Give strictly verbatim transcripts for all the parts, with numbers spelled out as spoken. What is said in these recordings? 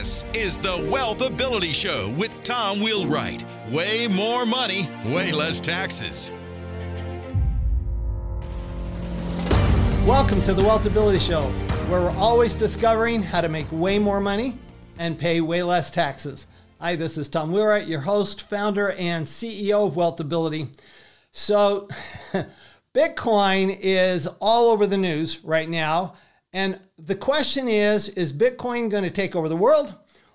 This is the Wealth Ability Show with Tom Wheelwright. Way more money, way less taxes. Welcome to the Wealth Ability Show, where we're always discovering how to make way more money and pay way less taxes. Hi, this is Tom Wheelwright, your host, founder, and C E O of Wealth Ability. So, Bitcoin is all over the news right now. And the question is, is Bitcoin going to take over the world?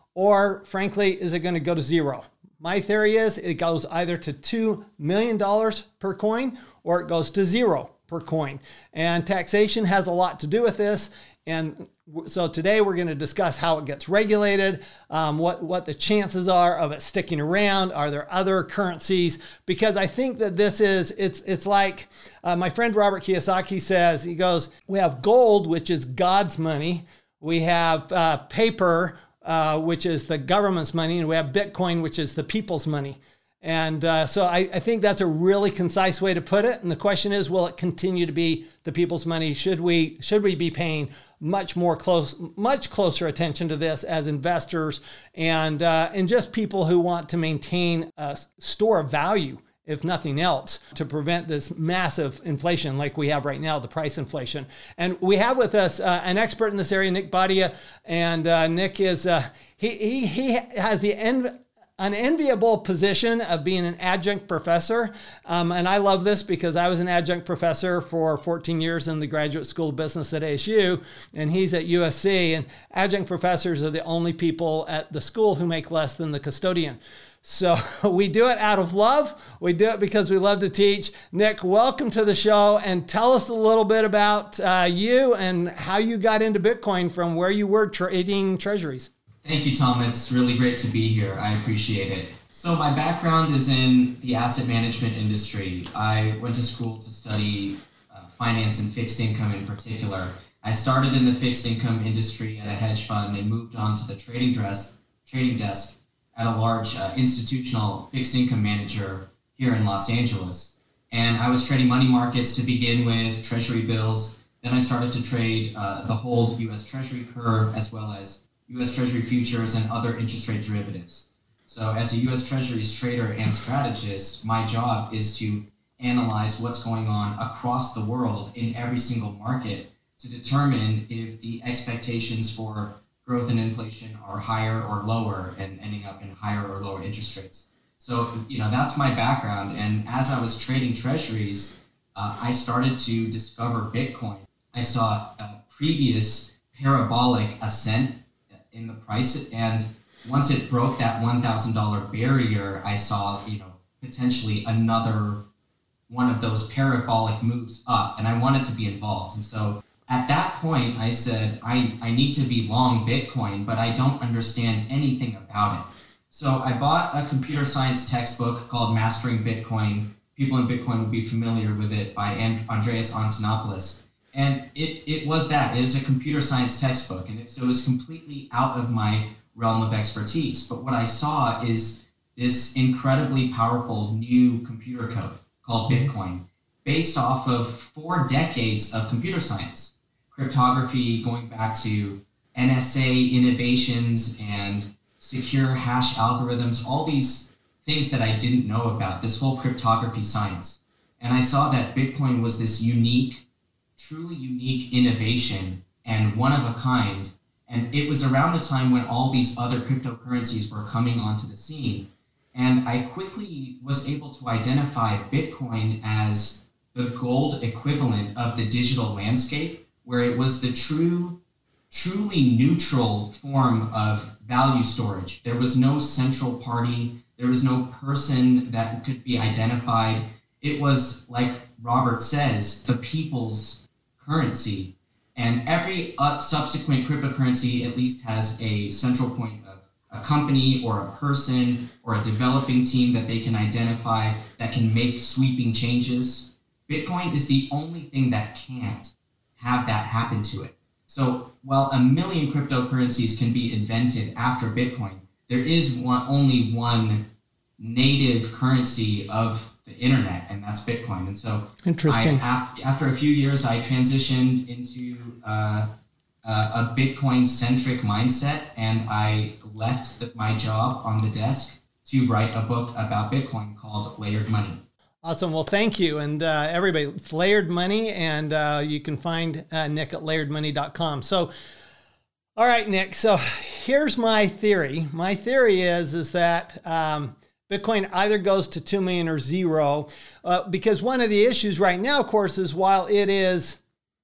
Or frankly, is it going to go to zero? My theory is it goes either to two million dollars per coin or it goes to zero per coin. And taxation has a lot to do with this. And so today we're going to discuss how it gets regulated, um, what, what the chances are of it sticking around. Are there other currencies? Because I think that this is, it's it's like uh, my friend Robert Kiyosaki says, he goes, we have gold, which is God's money. We have uh, paper, uh, which is the government's money. And we have Bitcoin, which is the people's money. And uh, so I, I think that's a really concise way to put it. And the question is, will it continue to be the people's money? Should we should we be paying much more close, much closer attention to this as investors and uh, and just people who want to maintain a store of value, if nothing else, to prevent this massive inflation like we have right now, the price inflation. And we have with us uh, an expert in this area, Nick Bhatia, and uh, Nick is uh, he he he has the end. An enviable position of being an adjunct professor. Um, and I love this because I was an adjunct professor for fourteen years in the Graduate School of Business at A S U, and he's at U S C. And adjunct professors are the only people at the school who make less than the custodian. So we do it out of love. We do it because we love to teach. Nick, welcome to the show, and tell us a little bit about uh, you and how you got into Bitcoin from where you were trading treasuries. Thank you, Tom. It's really great to be here. I appreciate it. So my background is in the asset management industry. I went to school to study uh, finance and fixed income in particular. I started in the fixed income industry at a hedge fund and moved on to the trading desk, trading desk at a large uh, institutional fixed income manager here in Los Angeles. And I was trading money markets to begin with, treasury bills. Then I started to trade uh, the whole U S Treasury curve, as well as U S Treasury futures and other interest rate derivatives. So as a U S Treasuries trader and strategist, my job is to analyze what's going on across the world in every single market to determine if the expectations for growth and inflation are higher or lower and ending up in higher or lower interest rates. So, you know, that's my background. And as I was trading treasuries, uh, I started to discover Bitcoin. I saw a previous parabolic ascent in the price, and once it broke that one thousand dollars barrier, I saw, you know, potentially another one of those parabolic moves up, and I wanted to be involved. And so at that point, I said, I, I need to be long Bitcoin, but I don't understand anything about it. So I bought a computer science textbook called Mastering Bitcoin. People in Bitcoin would be familiar with it, by And- Andreas Antonopoulos. And it, it was that. It was a computer science textbook, and it, so it was completely out of my realm of expertise. But what I saw is this incredibly powerful new computer code called Bitcoin, based off of four decades of computer science, cryptography going back to N S A innovations and secure hash algorithms, all these things that I didn't know about, this whole cryptography science. And I saw that Bitcoin was this unique, truly unique innovation and one of a kind. And it was around the time when all these other cryptocurrencies were coming onto the scene. And I quickly was able to identify Bitcoin as the gold equivalent of the digital landscape, where it was the true, truly neutral form of value storage. There was no central party. There was no person that could be identified. It was, like Robert says, the people's currency, and every uh, subsequent cryptocurrency at least has a central point of a company or a person or a developing team that they can identify that can make sweeping changes. Bitcoin is the only thing that can't have that happen to it. So while a million cryptocurrencies can be invented after Bitcoin, there is one only one native currency of the internet, and that's Bitcoin. And so interesting. I, after a few years, I transitioned into uh, uh, a Bitcoin-centric mindset, and I left the, my job on the desk to write a book about Bitcoin called Layered Money. Awesome. Well, thank you. And uh, everybody, it's Layered Money, and uh, you can find uh, Nick at layered money dot com. So, all right, Nick. So here's my theory. My theory is, is that um, Bitcoin either goes to two million or zero, uh, because one of the issues right now, of course, is while it is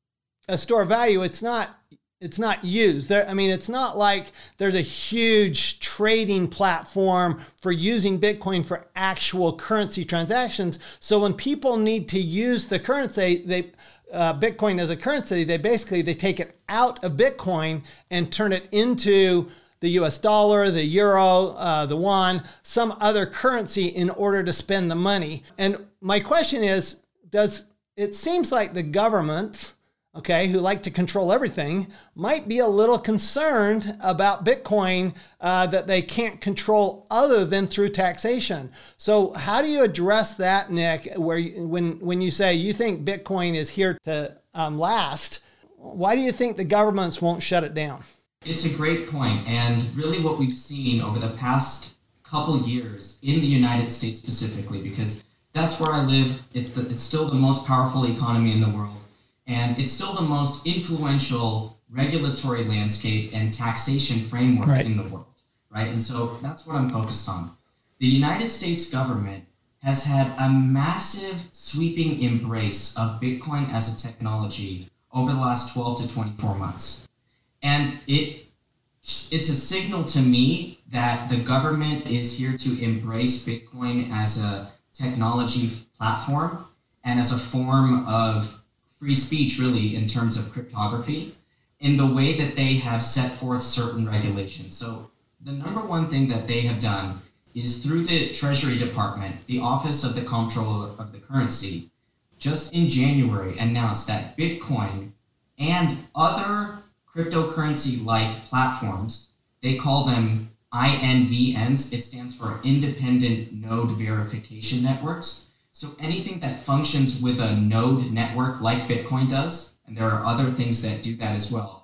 a store of value, it's not It's not used. There, I mean, it's not like there's a huge trading platform for using Bitcoin for actual currency transactions. So when people need to use the currency, they uh, Bitcoin as a currency, they basically they take it out of Bitcoin and turn it into the U S dollar, the euro, uh, the won, some other currency in order to spend the money. And my question is, does it seems like the government, okay, who like to control everything, might be a little concerned about Bitcoin uh, that they can't control other than through taxation. So how do you address that, Nick, where you, when, when you say you think Bitcoin is here to um, last, why do you think the governments won't shut it down? It's a great point, and really what we've seen over the past couple years in the United States specifically, because that's where I live, it's, the, it's still the most powerful economy in the world. And it's still the most influential regulatory landscape and taxation framework right. in the world, right? And so that's what I'm focused on. The United States government has had a massive sweeping embrace of Bitcoin as a technology over the last twelve to twenty-four months. And it it's a signal to me that the government is here to embrace Bitcoin as a technology platform and as a form of free speech, really, in terms of cryptography, in the way that they have set forth certain regulations. So the number one thing that they have done is through the Treasury Department, the Office of the Comptroller of the Currency, just in January announced that Bitcoin and other cryptocurrency-like platforms, they call them I N V Ns, it stands for Independent Node Verification Networks. So anything that functions with a node network like Bitcoin does, and there are other things that do that as well,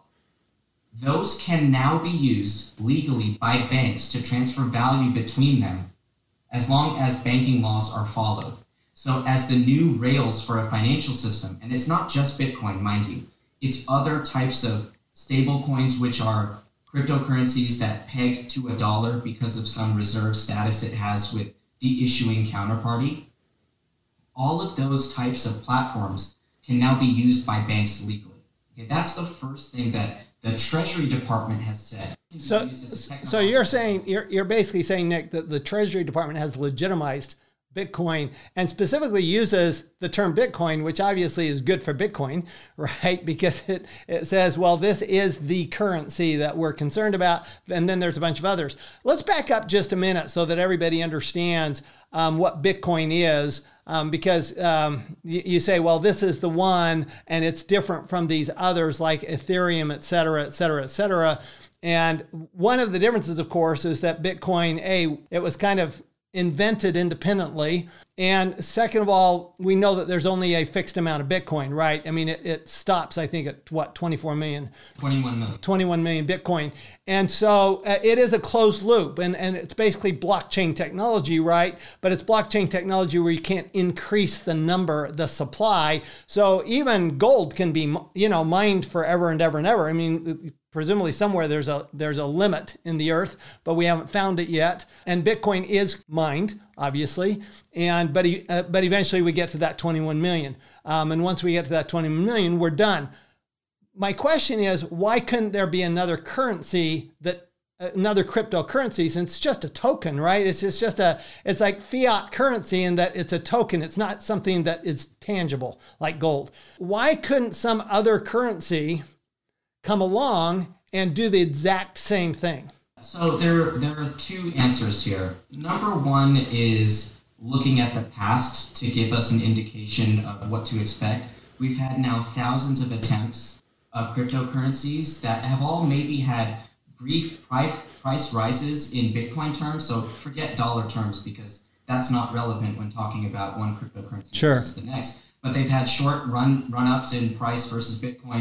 those can now be used legally by banks to transfer value between them as long as banking laws are followed. So as the new rails for a financial system, and it's not just Bitcoin, mind you, it's other types of stable coins, which are cryptocurrencies that peg to a dollar because of some reserve status it has with the issuing counterparty. All of those types of platforms can now be used by banks legally. Okay, that's the first thing that the Treasury Department has said. So, so you're saying, you're, you're basically saying, Nick, that the Treasury Department has legitimized Bitcoin and specifically uses the term Bitcoin, which obviously is good for Bitcoin, right? Because it, it says, well, this is the currency that we're concerned about. And then there's a bunch of others. Let's back up just a minute so that everybody understands um, what Bitcoin is. Um, because um, you, you say, well, this is the one, and it's different from these others like Ethereum, et cetera, et cetera, et cetera. And one of the differences, of course, is that Bitcoin, A, it was kind of invented independently. And second of all, we know that there's only a fixed amount of Bitcoin, right? I mean, it, it stops, I think, at what, twenty-four million? twenty-one million. twenty-one million Bitcoin. And so uh, it is a closed loop, and, and it's basically blockchain technology, right? But it's blockchain technology where you can't increase the number, the supply. So even gold can be, you know, mined forever and ever and ever. I mean, presumably somewhere there's a there's a limit in the earth, but we haven't found it yet. And Bitcoin is mined, obviously, and but uh, but eventually we get to that twenty-one million. Um, and once we get to that twenty-one million, we're done. My question is, why couldn't there be another currency that another cryptocurrency, since it's just a token, right? It's, it's just a, it's like fiat currency in that it's a token. It's not something that is tangible like gold. Why couldn't some other currency come along and do the exact same thing? So there, there are two answers here. Number one is looking at the past to give us an indication of what to expect. We've had now thousands of attempts of cryptocurrencies that have all maybe had brief price, price rises in Bitcoin terms. So forget dollar terms because that's not relevant when talking about one cryptocurrency sure. versus the next. But they've had short run run-ups in price versus Bitcoin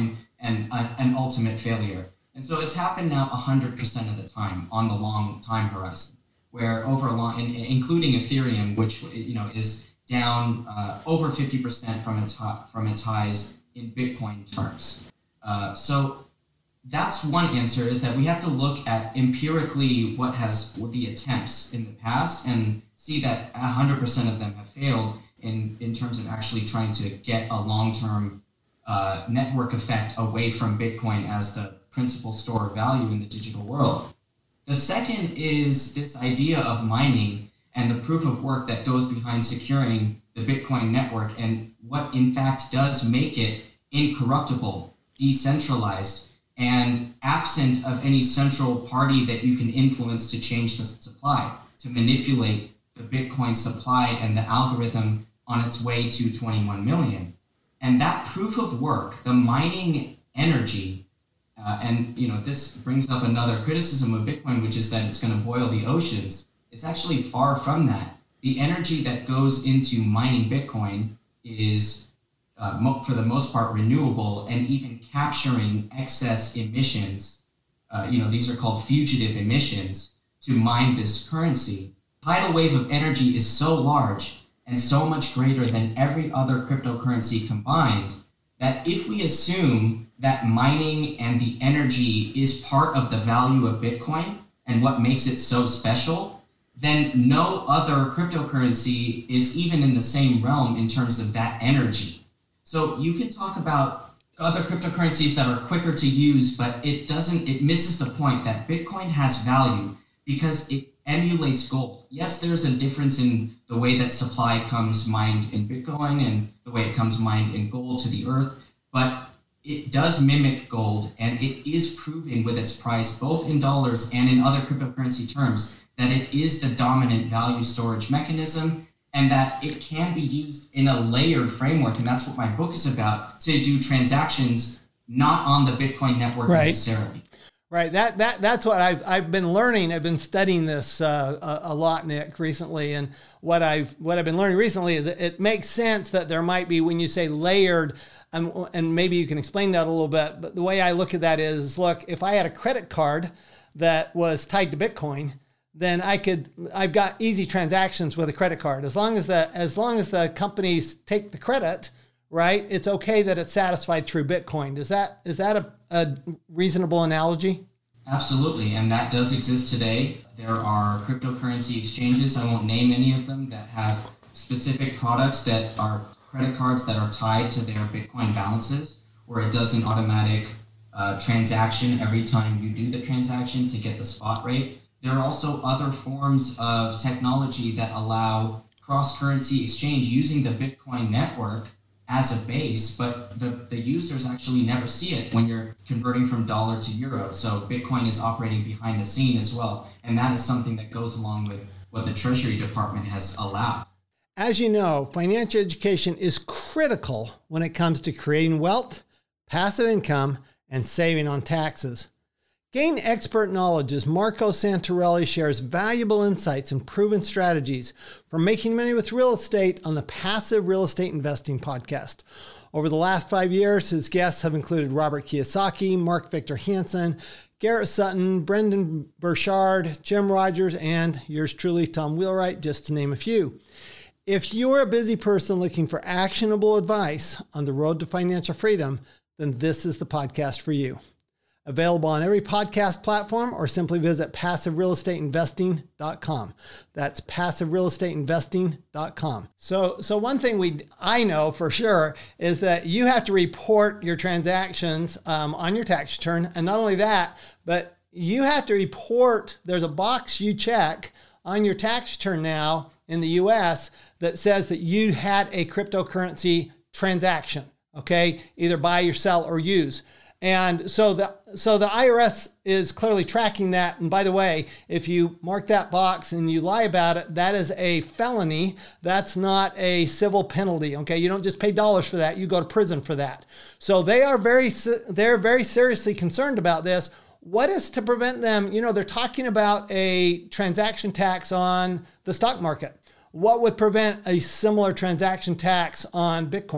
and uh, an ultimate failure. And so it's happened now one hundred percent of the time on the long time horizon, where over a long, including Ethereum, which you know is down uh, over fifty percent from its from its highs in Bitcoin terms. Uh, so that's one answer, is that we have to look at empirically what has what the attempts in the past and see that one hundred percent of them have failed in, in terms of actually trying to get a long-term uh, network effect away from Bitcoin as the principal store of value in the digital world. The second is this idea of mining and the proof of work that goes behind securing the Bitcoin network, and what in fact does make it incorruptible, decentralized, and absent of any central party that you can influence to change the supply, to manipulate the Bitcoin supply and the algorithm on its way to twenty-one million. And that proof of work, the mining energy, uh, and you know this brings up another criticism of Bitcoin, which is that it's going to boil the oceans. It's actually far from that. The energy that goes into mining Bitcoin is, uh, mo- for the most part, renewable, and even capturing excess emissions. Uh, you know, these are called fugitive emissions to mine this currency. Tidal wave of energy is so large and so much greater than every other cryptocurrency combined that if we assume that mining and the energy is part of the value of Bitcoin and what makes it so special, then no other cryptocurrency is even in the same realm in terms of that energy. So you can talk about other cryptocurrencies that are quicker to use, but it doesn't, it misses the point that Bitcoin has value because it emulates gold. Yes, there's a difference in the way that supply comes mined in Bitcoin and the way it comes mined in gold to the earth, but it does mimic gold, and it is proving with its price, both in dollars and in other cryptocurrency terms, that it is the dominant value storage mechanism, and that it can be used in a layered framework. And that's what my book is about, to do transactions not on the Bitcoin network right. necessarily. Right. That that that's what I've I've been learning. I've been studying this uh, a, a lot, Nick, recently. And what I've what I've been learning recently is it, it makes sense that there might be, when you say layered, um, and maybe you can explain that a little bit. But the way I look at that is, look, if I had a credit card that was tied to Bitcoin, then I could, I've got easy transactions with a credit card. As long as the, as long as the companies take the credit, right, it's okay that it's satisfied through Bitcoin. Is that, is that a, a reasonable analogy? Absolutely. And that does exist today. There are cryptocurrency exchanges, I won't name any of them, that have specific products that are credit cards that are tied to their Bitcoin balances, where it does an automatic uh, transaction every time you do the transaction to get the spot rate. There are also other forms of technology that allow cross-currency exchange using the Bitcoin network as a base, but the, the users actually never see it when you're converting from dollar to euro. So Bitcoin is operating behind the scene as well. And that is something that goes along with what the Treasury Department has allowed. As you know, financial education is critical when it comes to creating wealth, passive income, and saving on taxes. Gain expert knowledge as Marco Santarelli shares valuable insights and proven strategies for making money with real estate on the Passive Real Estate Investing podcast. Over the last five years, his guests have included Robert Kiyosaki, Mark Victor Hansen, Garrett Sutton, Brendan Burchard, Jim Rogers, and yours truly, Tom Wheelwright, just to name a few. If you're a busy person looking for actionable advice on the road to financial freedom, then this is the podcast for you. Available on every podcast platform, or simply visit passive real estate investing dot com. That's passive real estate investing dot com. So, so one thing we I know for sure is that you have to report your transactions um, on your tax return. And not only that, but you have to report, there's a box you check on your tax return now in the U S that says that you had a cryptocurrency transaction, okay? Either buy or sell or use. And so the so the I R S is clearly tracking that. And by the way, if you mark that box and you lie about it, that is a felony. That's not a civil penalty. Okay, you don't just pay dollars for that; you go to prison for that. So they are very they're very seriously concerned about this. What is to prevent them? You know, they're talking about a transaction tax on the stock market. What would prevent a similar transaction tax on Bitcoin?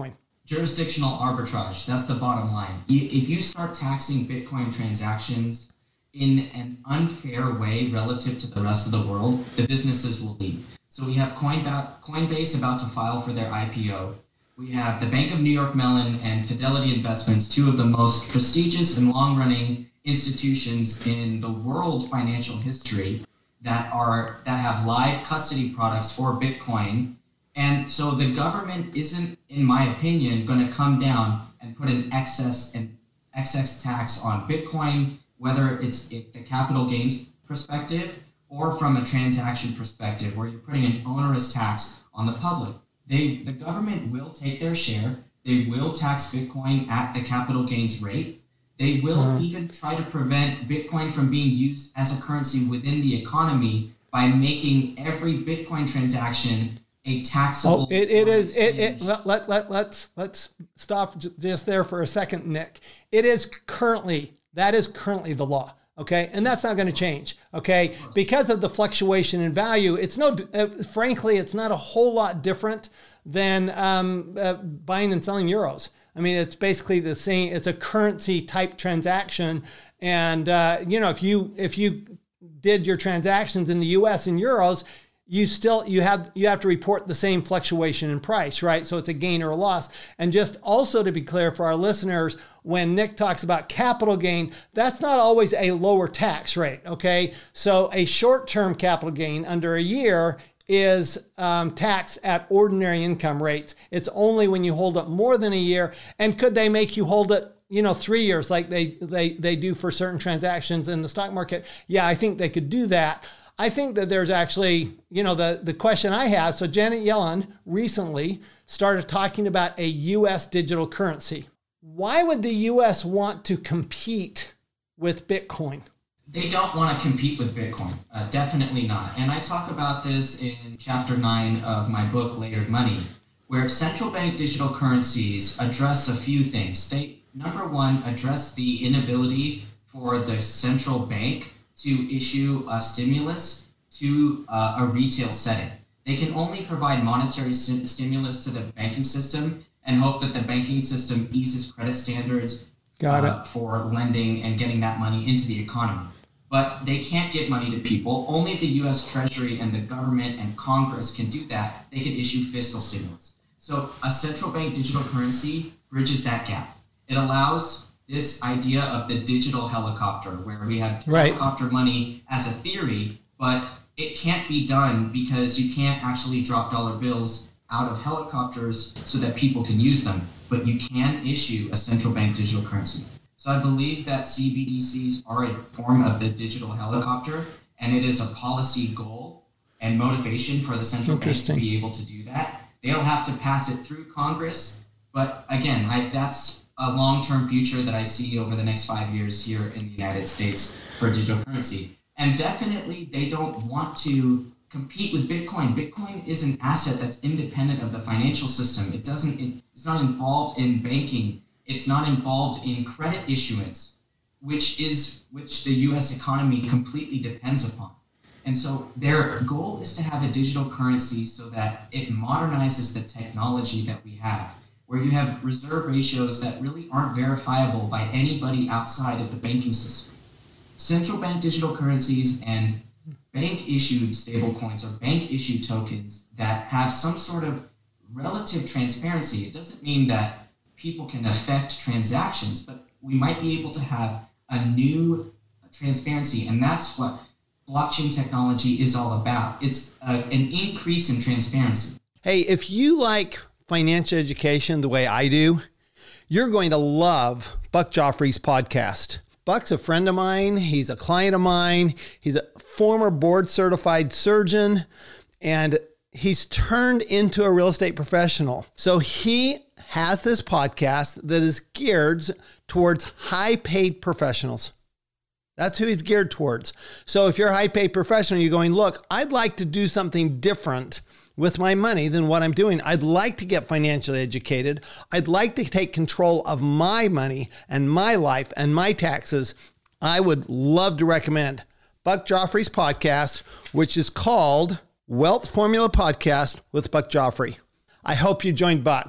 jurisdictional arbitrage. That's the bottom line. If you start taxing Bitcoin transactions in an unfair way relative to the rest of the world, the businesses will leave. So we have Coinbase about to file for their I P O. We have the Bank of New York Mellon and Fidelity Investments, two of the most prestigious and long-running institutions in the world financial history that are that have live custody products for Bitcoin. And so the government isn't, in my opinion, going to come down and put an excess and excess tax on Bitcoin, whether it's it, the capital gains perspective or from a transaction perspective, where you're putting an onerous tax on the public. They, the government will take their share. They will tax Bitcoin at the capital gains rate. They will uh-huh. even try to prevent Bitcoin from being used as a currency within the economy by making every Bitcoin transaction a taxable. Oh, it, it is. It, it let, let, let, let's, let's stop just there for a second, Nick. It is currently, that is currently the law. Okay. And that's not going to change. Okay. Because of the fluctuation in value, it's no, uh, frankly, it's not a whole lot different than um, uh, buying and selling euros. I mean, it's basically the same. It's a currency type transaction. And, uh, you know, if you, if you did your transactions in the U S in euros, you still, you have, you have to report the same fluctuation in price, right? So it's a gain or a loss. And just also to be clear for our listeners, when Nick talks about capital gain, that's not always a lower tax rate, okay? So a short-term capital gain under a year is um, taxed at ordinary income rates. It's only when you hold it more than a year. And could they make you hold it, you know, three years like they, they, they do for certain transactions in the stock market? Yeah, I think they could do that. I think that there's actually, you know, the, the question I have, so Janet Yellen recently started talking about a U S digital currency. Why would the U S want to compete with Bitcoin? They don't want to compete with Bitcoin. Uh, definitely not. And I talk about this in chapter nine of my book, Layered Money, where central bank digital currencies address a few things. They, number one, address the inability for the central bank to issue a stimulus to uh, a retail setting. They can only provide monetary st- stimulus to the banking system and hope that the banking system eases credit standards Got uh, it. for lending and getting that money into the economy. But they can't give money to people. Only the U S Treasury and the government and Congress can do that. They can issue fiscal stimulus. So a central bank digital currency bridges that gap. It allows this idea of the digital helicopter, where we have right. helicopter money as a theory, but it can't be done because you can't actually drop dollar bills out of helicopters so that people can use them, but you can issue a central bank digital currency. So I believe that C B D Cs are a form of the digital helicopter, and it is a policy goal and motivation for the central bank to be able to do that. They'll have to pass it through Congress, but again, I, that's a long-term future that I see over the next five years here in the United States for digital currency. And definitely they don't want to compete with Bitcoin. Bitcoin is an asset that's independent of the financial system. It doesn't, it, it's not involved in banking. It's not involved in credit issuance, which is, which the U S economy completely depends upon. And so their goal is to have a digital currency so that it modernizes the technology that we have, where you have reserve ratios that really aren't verifiable by anybody outside of the banking system. Central bank digital currencies and bank-issued stablecoins or bank-issued tokens that have some sort of relative transparency. It doesn't mean that people can affect transactions, but we might be able to have a new transparency, and that's what blockchain technology is all about. It's a, an increase in transparency. Hey, if you like financial education the way I do, you're going to love Buck Joffrey's podcast. Buck's a friend of mine. He's a client of mine. He's a former board certified surgeon, and he's turned into a real estate professional. So he has this podcast that is geared towards high paid professionals. That's who he's geared towards. So if you're a high paid professional, you're going, look, I'd like to do something different with my money than what I'm doing. I'd like to get financially educated. I'd like to take control of my money and my life and my taxes. I would love to recommend Buck Joffrey's podcast, which is called Wealth Formula Podcast with Buck Joffrey. I hope you join Buck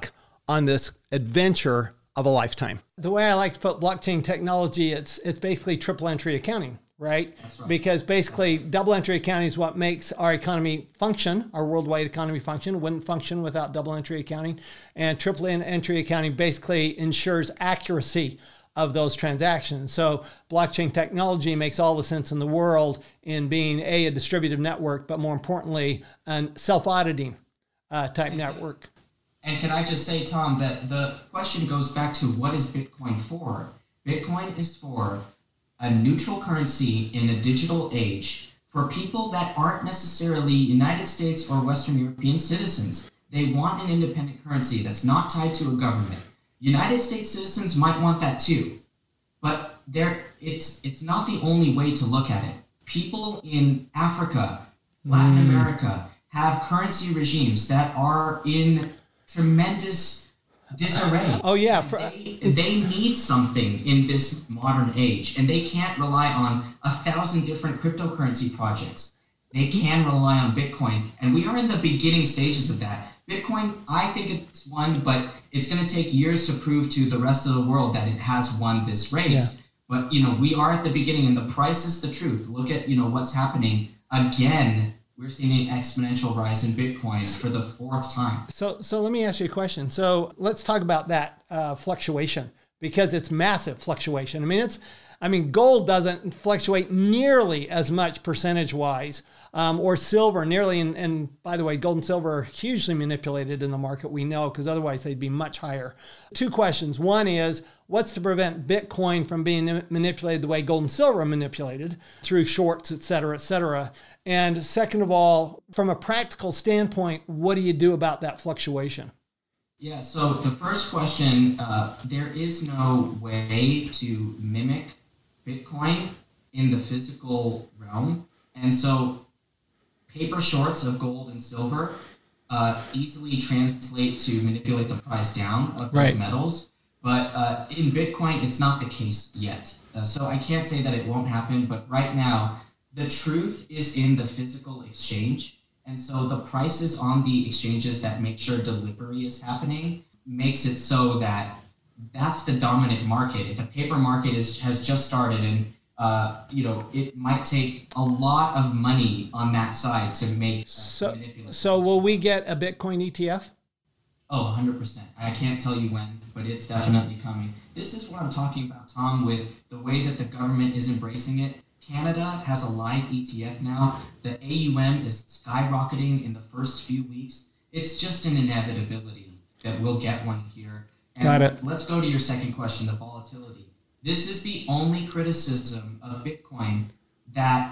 on this adventure of a lifetime. The way I like to put blockchain technology, it's it's basically triple entry accounting, right? That's right. Because basically double entry accounting is what makes our economy function, our worldwide economy function. It wouldn't function without double entry accounting. And triple entry accounting basically ensures accuracy of those transactions. So blockchain technology makes all the sense in the world in being a, a distributed network, but more importantly, a self-auditing uh, type network. And can I just say, Tom, that the question goes back to what is Bitcoin for? Bitcoin is for a neutral currency in a digital age for people that aren't necessarily United States or Western European citizens. They want an independent currency that's not tied to a government. United States citizens might want that too, but there it's it's not the only way to look at it. People in Africa, Latin mm. America have currency regimes that are in tremendous disarray. Oh yeah, for, they, they need something in this modern age, and they can't rely on a thousand different cryptocurrency projects. They can rely on Bitcoin, and we are in the beginning stages of that. Bitcoin, I think it's won, but it's going to take years to prove to the rest of the world that it has won this race. Yeah. But, you know, we are at the beginning, and the price is the truth. Look at, you know, what's happening. Again, we're seeing an exponential rise in Bitcoin for the fourth time. So, so let me ask you a question. So let's talk about that uh, fluctuation, because it's massive fluctuation. I mean, it's, I mean, gold doesn't fluctuate nearly as much percentage-wise. Um, or silver, nearly, and, and by the way, gold and silver are hugely manipulated in the market, we know, because otherwise they'd be much higher. Two questions. One is, what's to prevent Bitcoin from being manipulated the way gold and silver are manipulated through shorts, et cetera, et cetera? And second of all, from a practical standpoint, what do you do about that fluctuation? Yeah, so the first question, uh, there is no way to mimic Bitcoin in the physical realm. And so paper shorts of gold and silver uh, easily translate to manipulate the price down of those right. metals. But uh, in Bitcoin, it's not the case yet. Uh, so I can't say that it won't happen. But right now, the truth is in the physical exchange. And so the prices on the exchanges that make sure delivery is happening makes it so that that's the dominant market. The paper market is has just started, and Uh, you know, it might take a lot of money on that side to make uh, so. manipulate. So will we get a Bitcoin E T F? Oh, one hundred percent. I can't tell you when, but it's definitely coming. This is what I'm talking about, Tom, with the way that the government is embracing it. Canada has a live E T F now. The A U M is skyrocketing in the first few weeks. It's just an inevitability that we'll get one here. And Got it. Let's go to your second question, the volatility. This is the only criticism of Bitcoin that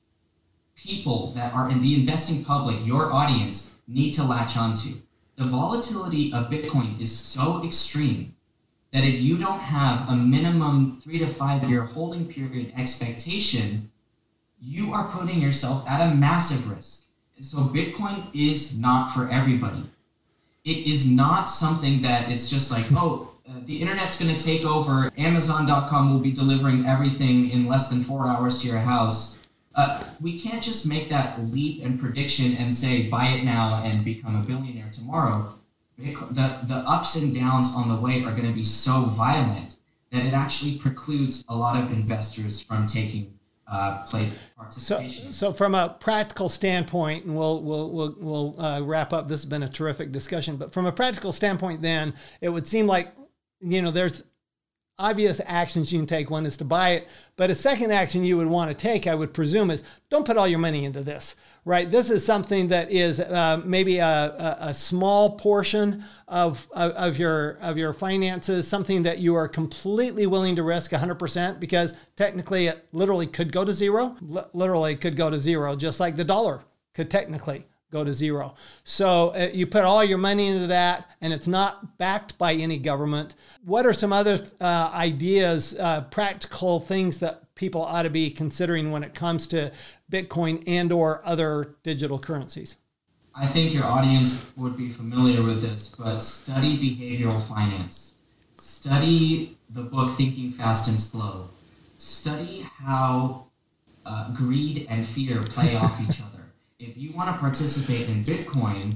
people that are in the investing public, your audience, need to latch onto. The volatility of Bitcoin is so extreme that if you don't have a minimum three to five year holding period expectation, you are putting yourself at a massive risk. And so Bitcoin is not for everybody. It is not something that it's just like, oh, Uh, the internet's going to take over. Amazon dot com will be delivering everything in less than four hours to your house. Uh, we can't just make that leap and prediction and say, buy it now and become a billionaire tomorrow. The, the ups and downs on the way are going to be so violent that it actually precludes a lot of investors from taking uh, play participation. So, so from a practical standpoint, and we'll we'll we'll, we'll uh, wrap up. This has been a terrific discussion. But from a practical standpoint, then it would seem like, you know, there's obvious actions you can take. One is to buy it, but a second action you would want to take, I would presume, is don't put all your money into this, right? This is something that is uh, maybe a, a, a small portion of, of of your of your finances, something that you are completely willing to risk one hundred percent, because technically it literally could go to zero. L- literally could go to zero, just like the dollar could technically go to zero. So uh, you put all your money into that, and it's not backed by any government. What are some other uh, ideas, uh, practical things that people ought to be considering when it comes to Bitcoin and or other digital currencies? I think your audience would be familiar with this, but study behavioral finance. Study the book Thinking Fast and Slow. Study how uh, greed and fear play off each other. If you want to participate in Bitcoin,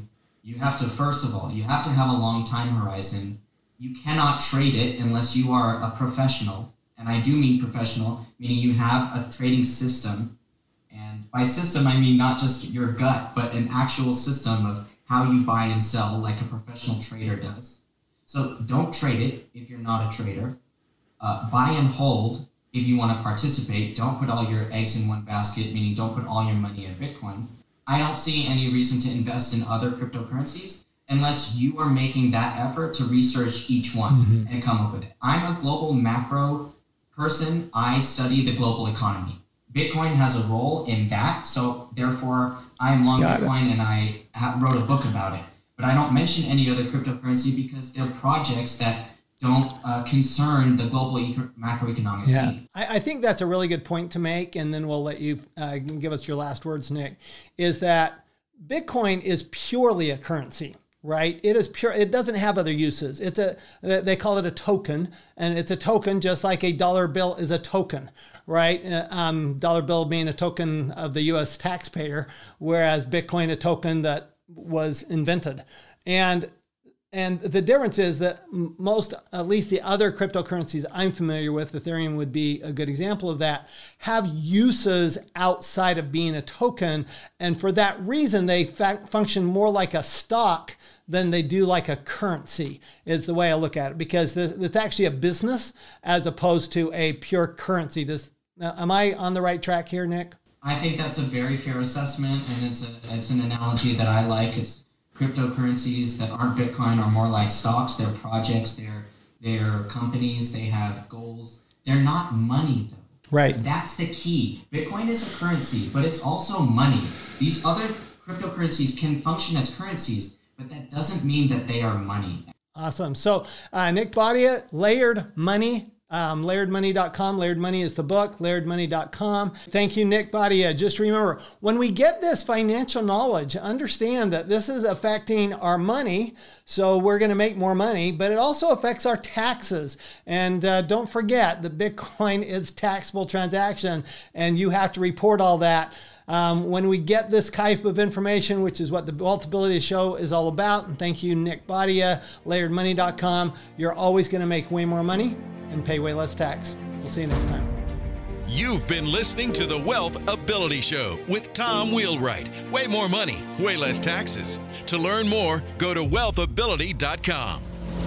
You have to, first of all, you have to have a long time horizon. You cannot trade it unless you are a professional. And I do mean professional, meaning you have a trading system. And by system, I mean not just your gut, but an actual system of how you buy and sell like a professional trader does. So don't trade it if you're not a trader. Uh, buy and hold if you want to participate. Don't put all your eggs in one basket, meaning don't put all your money in Bitcoin. I don't see any reason to invest in other cryptocurrencies unless you are making that effort to research each one mm-hmm. and come up with it. I'm a global macro person. I study the global economy. Bitcoin has a role in that, so therefore I'm long Got Bitcoin it. and I have, wrote a book about it. But I don't mention any other cryptocurrency because they're projects that don't uh, concern the global eco- macroeconomic yeah. scene. I, I think that's a really good point to make, and then we'll let you uh, give us your last words, Nick, is that Bitcoin is purely a currency, right? It is pure. It doesn't have other uses. It's a, they call it a token, and it's a token just like a dollar bill is a token, right? Uh, um, dollar bill being a token of the U S taxpayer, whereas Bitcoin a token that was invented. And And the difference is that most, at least the other cryptocurrencies I'm familiar with, Ethereum would be a good example of that, have uses outside of being a token. And for that reason, they fa- function more like a stock than they do like a currency, is the way I look at it, because this, it's actually a business as opposed to a pure currency. Does, now, am I on the right track here, Nick? I think that's a very fair assessment, and it's a it's an analogy that I like. It's cryptocurrencies that aren't Bitcoin are more like stocks. They're projects, they're, they're companies, they have goals. They're not money, though. Right. That's the key. Bitcoin is a currency, but it's also money. These other cryptocurrencies can function as currencies, but that doesn't mean that they are money. Awesome. So uh, Nick Bhatia, Layered Money. Um, layered money dot com. Layered Money is the book, layered money dot com. Thank you, Nick Bhatia. Just remember, when we get this financial knowledge, understand that this is affecting our money, so we're going to make more money, but it also affects our taxes. And uh, don't forget that Bitcoin is taxable transaction, and you have to report all that. Um, when we get this type of information, which is what the Wealthability Show is all about, and thank you, Nick Bhatia, layered money dot com, you're always going to make way more money and pay way less tax. We'll see you next time. You've been listening to the Wealth Ability Show with Tom Wheelwright. Way more money, way less taxes. To learn more, go to wealth ability dot com.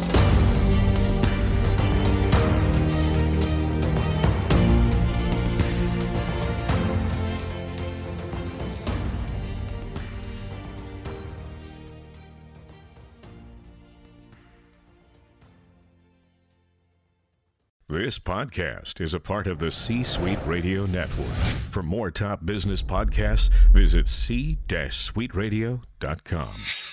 This podcast is a part of the C-Suite Radio Network. For more top business podcasts, visit c suite radio dot com.